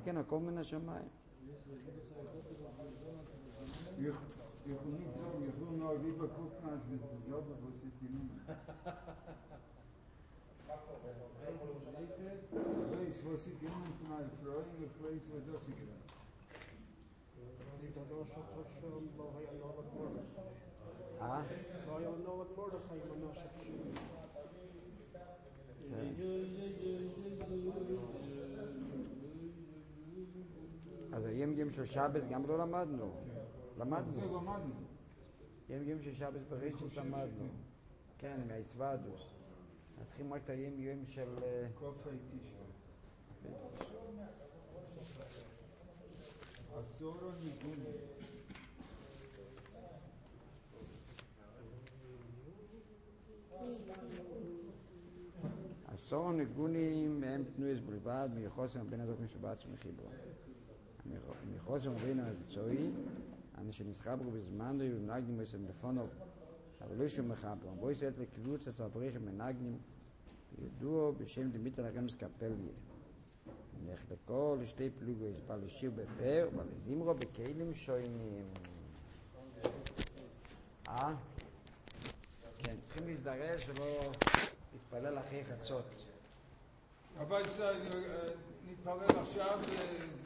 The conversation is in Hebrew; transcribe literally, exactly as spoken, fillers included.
כן, הכל מן השמיים. Ich will nicht sagen, ich will nur lieber gucken, als das selber, was ich bin. Ich weiß, was ich bin von einer Freude, ich weiß, was das ich bin. אה? לא היה נולד מרדכי מנשה פשוט. אז היום ים של שבס גם לא למדנו. למדנו. זה למדנו. ים ים של שבס בראשית למדנו. כן, מהאסוודוס. אז צריכים רק את היום ים של... קופי תשעה. עשור ניגון. עשור הניגונים הם תנועס בלבד מיחוסם בין הדוק משובץ ומחיברו. מיחוסם בין המקצועי, אנשים נסחברו בזמן דוי ומנגנים בסם לפונו, אבל לא שום מחברו. בו יסעת לקבוץ הסבריכים מנגנים, ידועו בשם דמיטר הרמס קפליה. נחלקו לשתי פלוגו, יסבל לשיר בפר, ולזימרו בכלים שוינים. אה? כן, צריכים להזדרז שלא להתפלל אחרי חצות. אבל נתפלל עכשיו